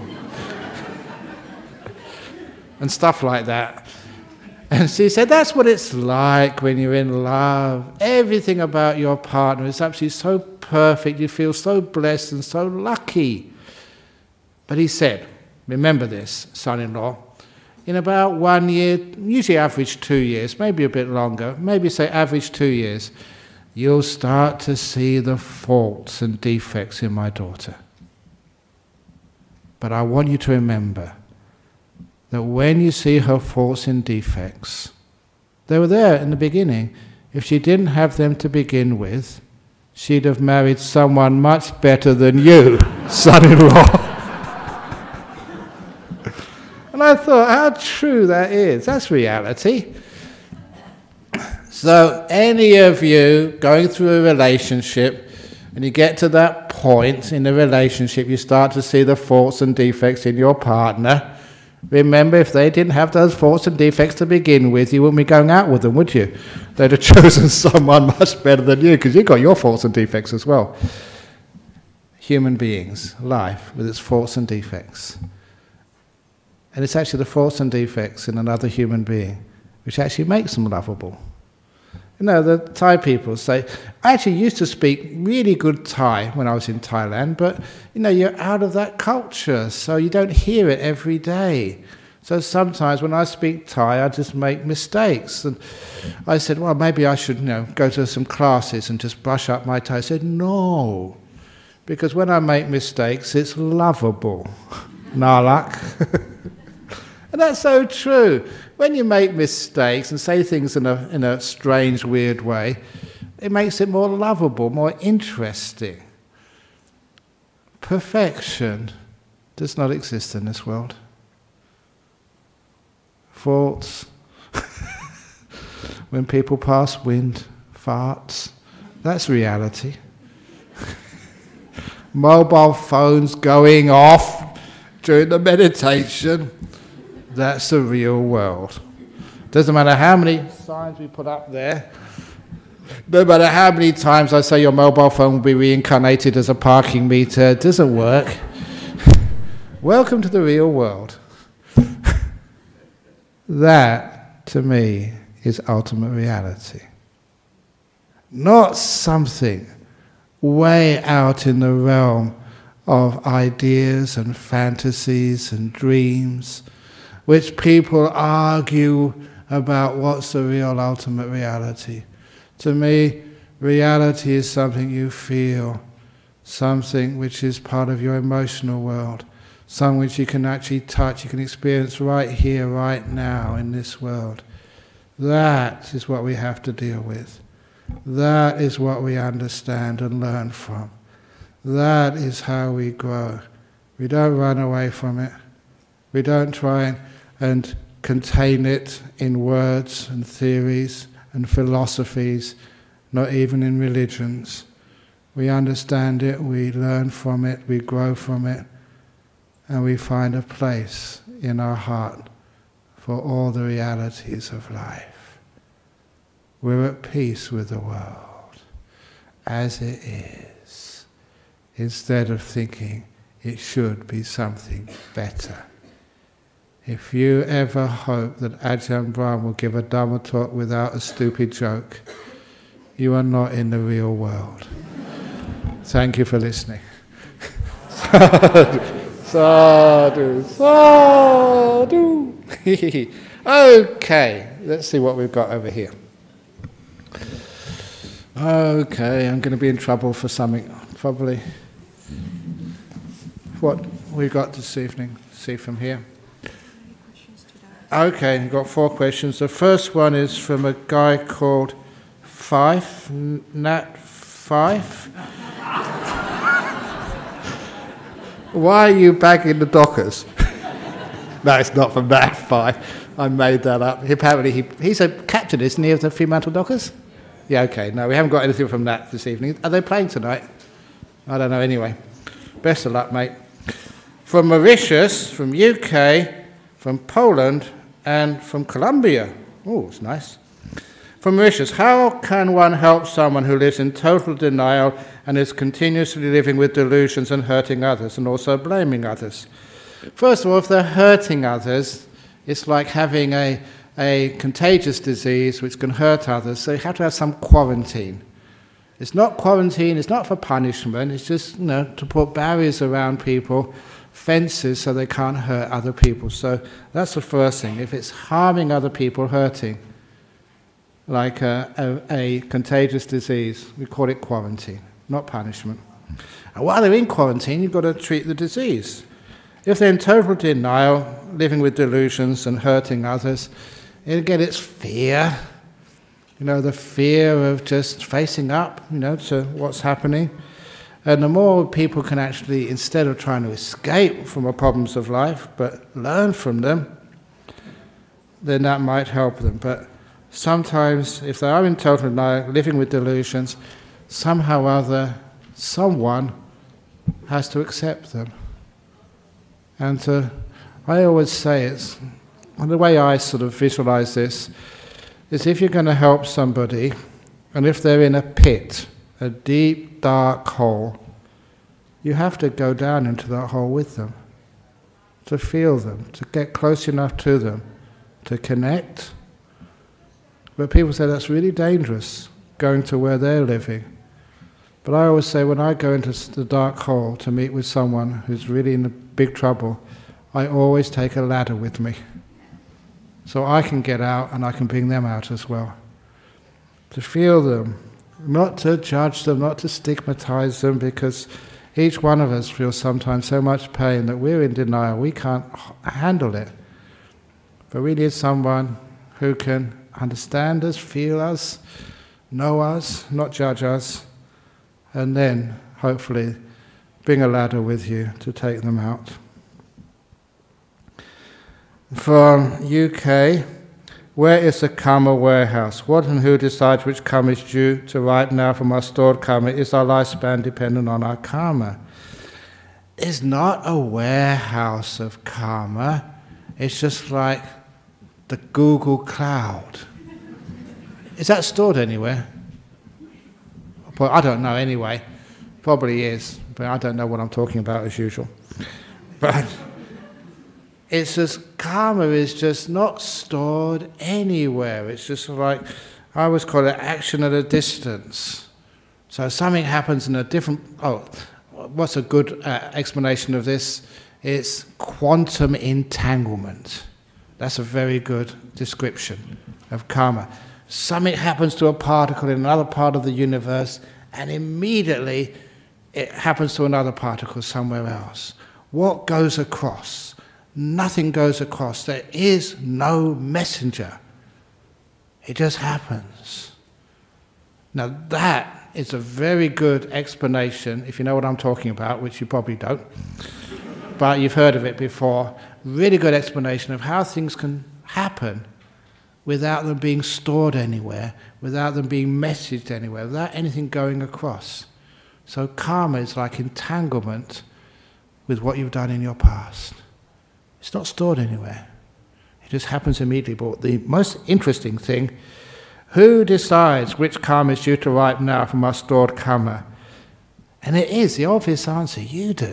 And stuff like that. And she said, that's what it's like when you're in love. Everything about your partner is absolutely so perfect. You feel so blessed and so lucky. But he said, remember this, son-in-law, in about one year, usually average two years, maybe a bit longer, maybe say average two years, you'll start to see the faults and defects in my daughter. But I want you to remember that when you see her faults and defects, they were there in the beginning. If she didn't have them to begin with, she'd have married someone much better than you, son-in-law. And I thought, how true that is. That's reality. So any of you going through a relationship, and you get to that point in the relationship, you start to see the faults and defects in your partner. Remember, if they didn't have those faults and defects to begin with, you wouldn't be going out with them, would you? They'd have chosen someone much better than you, because you've got your faults and defects as well. Human beings, life with its faults and defects. And it's actually the faults and defects in another human being which actually makes them lovable. You know, the Thai people say, I actually used to speak really good Thai when I was in Thailand, but, you know, you're out of that culture, so you don't hear it every day. So sometimes when I speak Thai, I just make mistakes. And I said, well, maybe I should, you know, go to some classes and just brush up my Thai. I said, no, because when I make mistakes, it's lovable. Nalak. And that's so true. When you make mistakes and say things in a, in a strange, weird way, it makes it more lovable, more interesting. Perfection does not exist in this world. thoughts, when people pass wind, farts, that's reality. Mobile phones going off during the meditation, that's the real world. Doesn't matter how many signs we put up there, no matter how many times I say your mobile phone will be reincarnated as a parking meter, it doesn't work. Welcome to the real world. That, to me, is ultimate reality. Not something way out in the realm of ideas and fantasies and dreams, which people argue about what's the real ultimate reality. To me, reality is something you feel, something which is part of your emotional world, something which you can actually touch, you can experience right here, right now in this world. That is what we have to deal with. That is what we understand and learn from. That is how we grow. We don't run away from it. We don't try and contain it in words and theories and philosophies, not even in religions. We understand it, we learn from it, we grow from it, and we find a place in our heart for all the realities of life. We're at peace with the world as it is, instead of thinking it should be something better. If you ever hope that Ajahn Brahm will give a Dhamma talk without a stupid joke, you are not in the real world. Thank you for listening. Sadhu, sadhu. Okay, let's see what we've got over here. Okay, I'm going to be in trouble for something, probably. What we've got this evening, see from here. Okay, we've got four questions. The first one is from a guy called Fife, Nat Fife. Why are you bagging the dockers? No, it's not from Nat Fife. I made that up. He, apparently, he, he's a captain, isn't he, of the Fremantle Dockers? Yeah, okay. No, we haven't got anything from Nat this evening. Are they playing tonight? I don't know anyway. Best of luck, mate. From Mauritius, from U K, from Poland, and from Colombia. Oh, it's nice. From Mauritius, how can one help someone who lives in total denial and is continuously living with delusions and hurting others and also blaming others? First of all, if they're hurting others, it's like having a, a contagious disease which can hurt others, so you have to have some quarantine. It's not quarantine, it's not for punishment, it's just, you know, to put barriers around people, fences so they can't hurt other people. So that's the first thing. If it's harming other people, hurting, like a, a, a contagious disease, we call it quarantine, not punishment. And while they're in quarantine, you've got to treat the disease. If they're in total denial, living with delusions and hurting others, again, it's fear. You know, the fear of just facing up, you know, to what's happening. And the more people can actually, instead of trying to escape from the problems of life, but learn from them, then that might help them. But sometimes, if they are in total denial, living with delusions, somehow or other, someone has to accept them. And to, I always say it's, and the way I sort of visualize this, is if you're going to help somebody, and if they're in a pit, a deep, dark hole, you have to go down into that hole with them, to feel them, to get close enough to them, to connect. But people say that's really dangerous, going to where they're living. But I always say when I go into the dark hole to meet with someone who's really in big trouble, I always take a ladder with me. So I can get out and I can bring them out as well. To feel them, not to judge them, not to stigmatize them, because each one of us feels sometimes so much pain that we're in denial, we can't handle it. But we need someone who can understand us, feel us, know us, not judge us, and then hopefully bring a ladder with you to take them out. from U K. Where is the karma warehouse? What and who decides which karma is due to right now from our stored karma? Is our lifespan dependent on our karma? It's not a warehouse of karma. It's just like the Google Cloud. Is that stored anywhere? Well, I don't know anyway. Probably is, but I don't know what I'm talking about as usual. But it's just, karma is just not stored anywhere. It's just like, I always call it action at a distance. So something happens in a different, oh, what's a good uh, explanation of this? It's quantum entanglement. That's a very good description of karma. Something happens to a particle in another part of the universe, and immediately it happens to another particle somewhere else. What goes across? Nothing goes across. There is no messenger. It just happens. Now that is a very good explanation, if you know what I'm talking about, which you probably don't, but you've heard of it before. Really good explanation of how things can happen without them being stored anywhere, without them being messaged anywhere, without anything going across. So karma is like entanglement with what you've done in your past. It's not stored anywhere. It just happens immediately. But the most interesting thing, who decides which karma is due to ripen now from our stored karma? And it is the obvious answer, you do.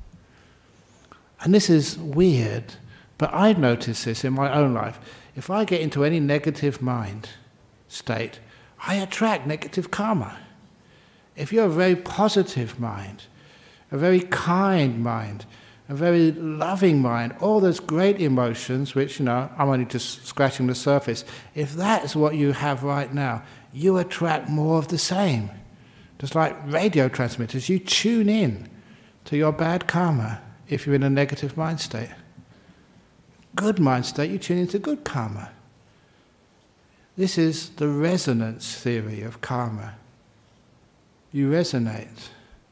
And this is weird, but I notice this in my own life. If I get into any negative mind state, I attract negative karma. If you're a very positive mind, a very kind mind, a very loving mind, all those great emotions, which, you know, I'm only just scratching the surface, if that is what you have right now, you attract more of the same. Just like radio transmitters, you tune in to your bad karma if you're in a negative mind state. Good mind state, you tune into good karma. This is the resonance theory of karma. You resonate,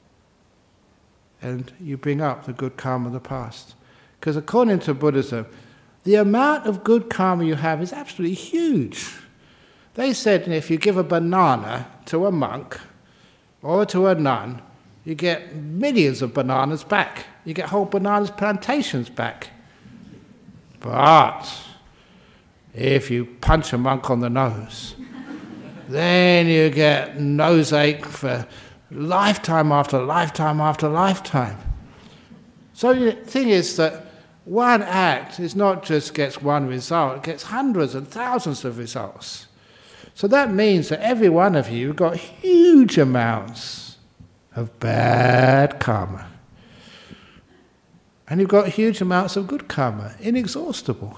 and you bring up the good karma of the past. Because according to Buddhism, the amount of good karma you have is absolutely huge. They said if you give a banana to a monk or to a nun, you get millions of bananas back. You get whole bananas plantations back. But if you punch a monk on the nose, then you get nose ache for lifetime after lifetime after lifetime. So the thing is that one act is not just gets one result, it gets hundreds and thousands of results. So that means that every one of you got huge amounts of bad karma. And you've got huge amounts of good karma, inexhaustible.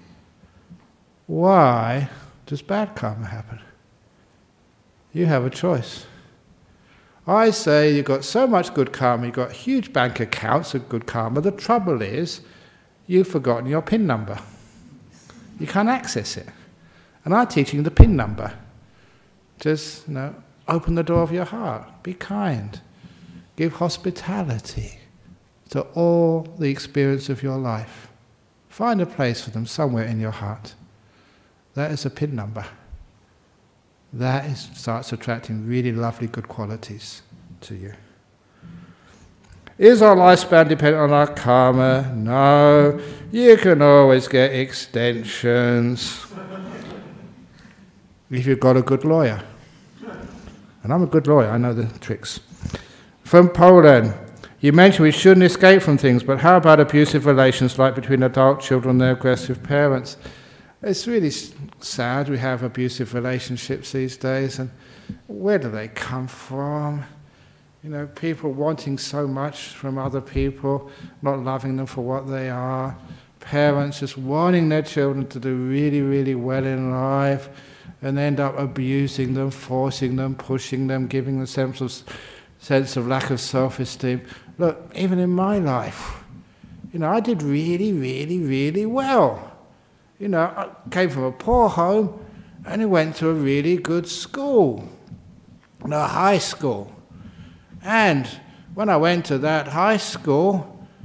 Why does bad karma happen? You have a choice. I say you've got so much good karma, you've got huge bank accounts of good karma. The trouble is, you've forgotten your PIN number. You can't access it. And I'm teaching you the PIN number. Just, you know, open the door of your heart. Be kind. Give hospitality to all the experience of your life. Find a place for them somewhere in your heart. That is a PIN number. That is, starts attracting really lovely good qualities to you. Is our lifespan dependent on our karma? No. You can always get extensions if you've got a good lawyer. And I'm a good lawyer, I know the tricks. From Poland, you mentioned we shouldn't escape from things, but how about abusive relations like between adult children and their aggressive parents? It's really sad we have abusive relationships these days, and where do they come from? You know, people wanting so much from other people, not loving them for what they are, parents just wanting their children to do really, really well in life, and end up abusing them, forcing them, pushing them, giving them a sense of, sense of lack of self-esteem. Look, even in my life, you know, I did really, really, really well. You know, I came from a poor home and I went to a really good school, a high school. And when I went to that high school,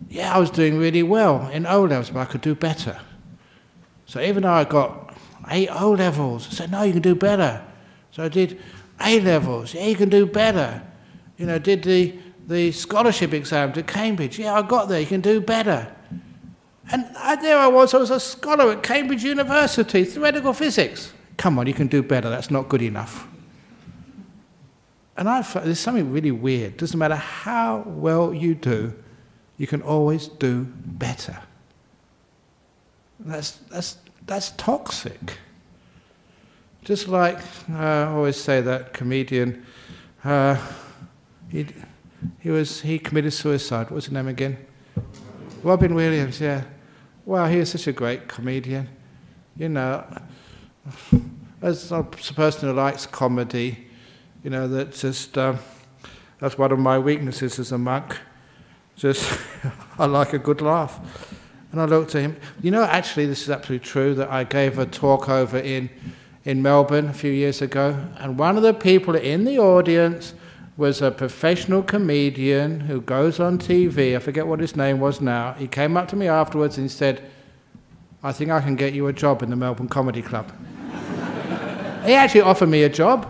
yeah, I was doing really well in O-levels, but I could do better. So even though I got eight O-levels, I said, no, you can do better. So I did A-levels, yeah, you can do better. You know, did the, the scholarship exam to Cambridge, yeah, I got there, you can do better. And I, there I was, I was a scholar at Cambridge University, theoretical physics. Come on, you can do better, that's not good enough. And I thought there's something really weird. Doesn't matter how well you do, you can always do better. That's, that's, that's toxic. Just like, uh, I always say that comedian, uh, he, he, was, he committed suicide. What was his name again? Robin Williams, yeah. Wow, he was such a great comedian. You know, as a person who likes comedy, you know, that just, um, that's one of my weaknesses as a monk. Just, I like a good laugh. And I looked at him. You know, actually, this is absolutely true, that I gave a talk over in, in Melbourne a few years ago, and one of the people in the audience was a professional comedian who goes on T V. I forget what his name was now. He came up to me afterwards and he said, I think I can get you a job in the Melbourne Comedy Club. He actually offered me a job.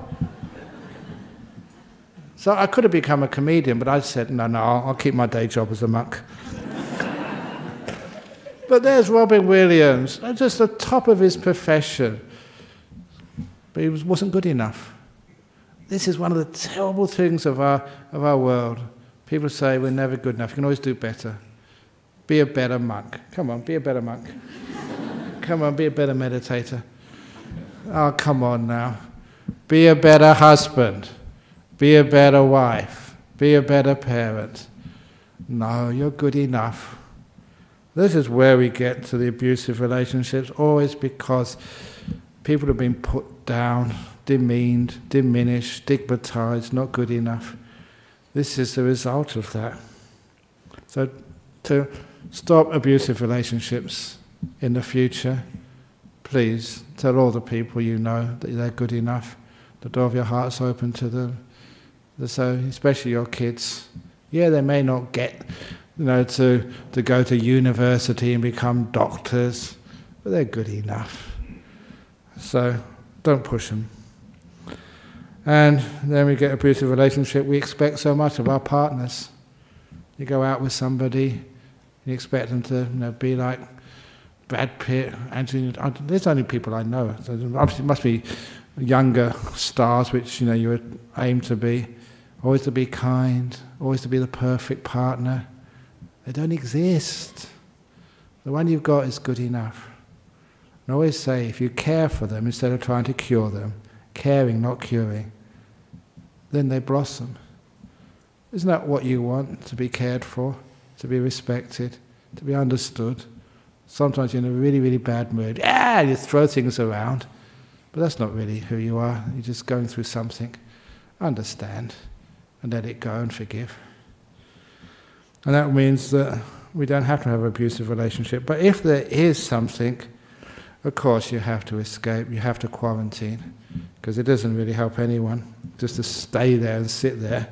So I could have become a comedian, but I said, no, no, I'll keep my day job as a monk. But there's Robin Williams, just the top of his profession. But he was, wasn't good enough. This is one of the terrible things of our, of our world. People say we're never good enough. You can always do better. Be a better monk. Come on, be a better monk. Come on, be a better meditator. Oh, come on now. Be a better husband. Be a better wife. Be a better parent. No, you're good enough. This is where we get to the abusive relationships, always because people have been put down, demeaned, diminished, stigmatized, not good enough. This is the result of that. So to stop abusive relationships in the future, please tell all the people you know that they're good enough. The door of your heart's open to them. So, especially your kids. Yeah, they may not get, you know, to, to go to university and become doctors, but they're good enough. So, don't push them. And then we get abusive relationship. We expect so much of our partners. You go out with somebody, you expect them to, you know, be like Brad Pitt, Angelina. There's only people I know. So obviously, it must be younger stars, which, you know, you would aim to be. Always to be kind, always to be the perfect partner. They don't exist. The one you've got is good enough. And I always say, if you care for them instead of trying to cure them, caring, not curing, then they blossom. Isn't that what you want? To be cared for, to be respected, to be understood. Sometimes you're in a really, really bad mood. Yeah, you throw things around. But that's not really who you are. You're just going through something. Understand. And let it go and forgive. And that means that we don't have to have an abusive relationship. But if there is something, of course you have to escape, you have to quarantine, because it doesn't really help anyone just to stay there and sit there.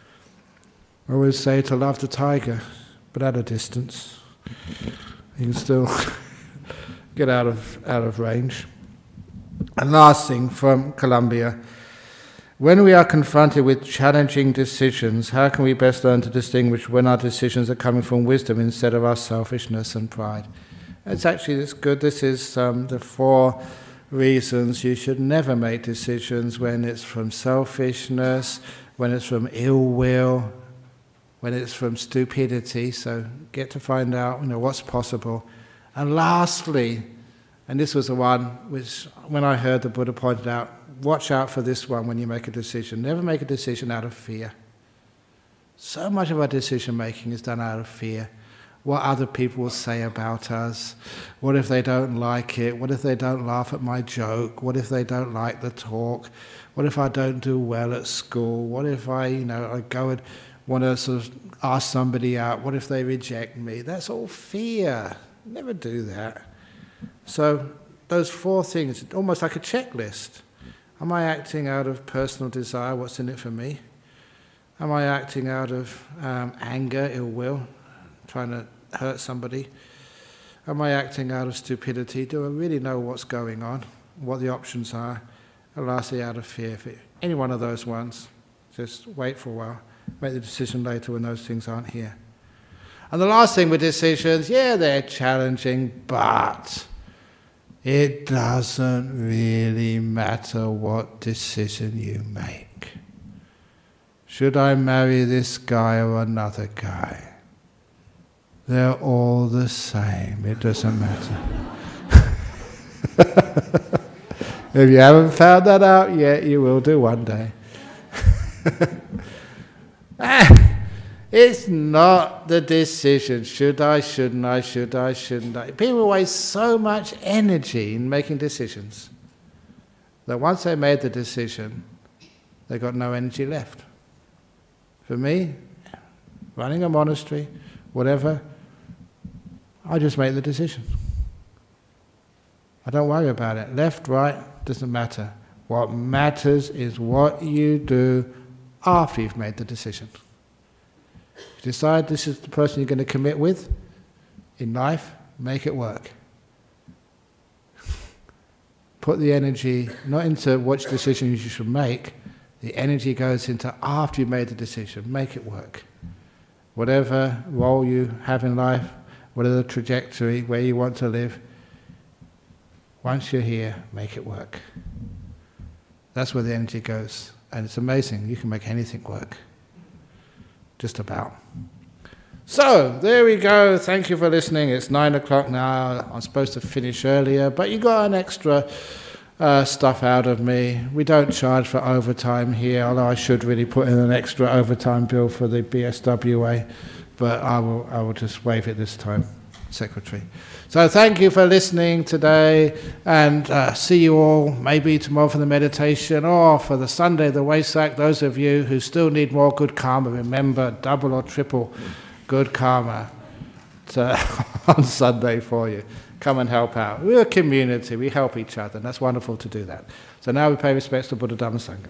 I always say to love the tiger, but at a distance. You can still get out of, out of range. And last thing from Colombia. When we are confronted with challenging decisions, how can we best learn to distinguish when our decisions are coming from wisdom instead of our selfishness and pride? It's actually this good. This is um, the four reasons you should never make decisions when it's from selfishness, when it's from ill will, when it's from stupidity. So get to find out, you know, what's possible. And lastly, and this was the one which, when I heard the Buddha pointed out, watch out for this one when you make a decision. Never make a decision out of fear. So much of our decision-making is done out of fear. What other people will say about us. What if they don't like it? What if they don't laugh at my joke? What if they don't like the talk? What if I don't do well at school? What if I, you know, I go and want to sort of ask somebody out? What if they reject me? That's all fear. Never do that. So those four things, almost like a checklist. Am I acting out of personal desire? What's in it for me? Am I acting out of um, anger, ill will, trying to hurt somebody? Am I acting out of stupidity? Do I really know what's going on, what the options are? And lastly, out of fear. If it, any one of those ones, just wait for a while. Make the decision later when those things aren't here. And the last thing with decisions, yeah, they're challenging, but it doesn't really matter what decision you make. Should I marry this guy or another guy? They're all the same. It doesn't matter. If you haven't found that out yet, you will do one day. It's not the decision. Should I, shouldn't I, should I, shouldn't I? People waste so much energy in making decisions that once they made the decision, they've got no energy left. For me, running a monastery, whatever, I just make the decision. I don't worry about it. Left, right, doesn't matter. What matters is what you do after you've made the decision. You decide this is the person you're going to commit with in life, make it work. Put the energy not into which decisions you should make, the energy goes into after you've made the decision, make it work. Whatever role you have in life, whatever the trajectory, where you want to live, once you're here, make it work. That's where the energy goes. And it's amazing, you can make anything work. Just about. So, there we go. Thank you for listening. It's nine o'clock now. I'm supposed to finish earlier, but you got an extra uh, stuff out of me. We don't charge for overtime here, although I should really put in an extra overtime bill for the B S W A, but I will, I will just waive it this time, Secretary. So thank you for listening today, and uh, see you all maybe tomorrow for the meditation, or for the Sunday, the Wesak. Those of you who still need more good karma, remember double or triple good karma to, on Sunday for you. Come and help out. We're a community, we help each other, and that's wonderful to do that. So now we pay respects to Buddha, Dhamma, Sangha.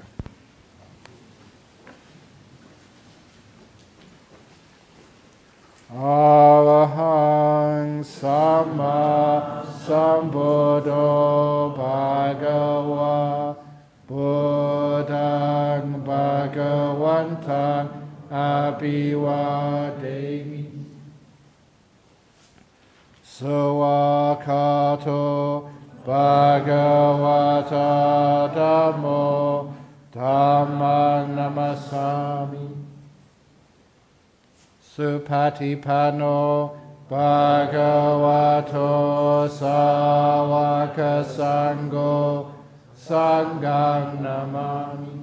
Arahang Samma Sambuddho Bhagava Buddhang Bhagavantang Abhivademi Sawakato Bhagavata Dhammo Dhammang Namasami Supatipano Bhagavato Sāvaka Sangho Sangham Namami.